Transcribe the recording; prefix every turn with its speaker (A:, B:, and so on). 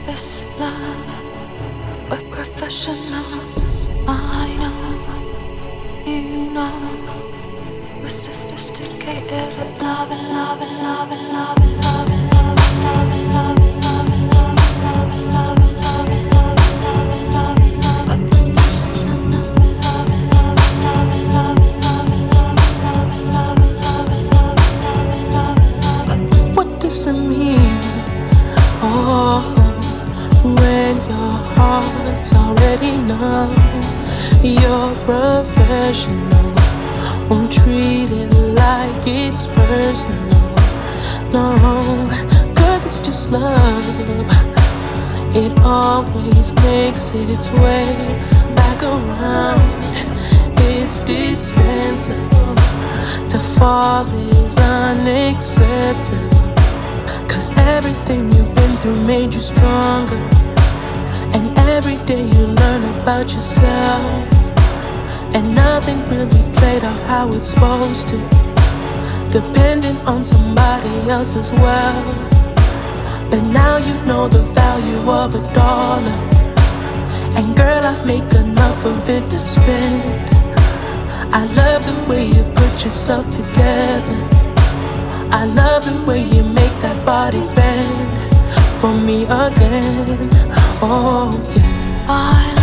A: this love, we're professional. I know, you know, we're sophisticated at loving, loving, loving, loving, loving, loving, loving, loving, loving, loving, loving, loving, loving, loving, loving, loving, loving, professional. Loving, loving, loving, loving, loving, loving, loving, loving, loving, loving, loving, loving. What does it mean? Oh, when your heart's already numb, you're professional. Won't treat it like it's personal. No, cause it's just love. It always makes its way back around. It's dispensable. To fall is unacceptable. Cause everything you've been through made you stronger. And every day you learn about yourself. And nothing really played out how it's supposed to, depending on somebody else as well. But now you know the value of $1. And girl, I make enough of it to spend. I love the way you put yourself together. I love the way you make that body bend for me again. Oh yeah.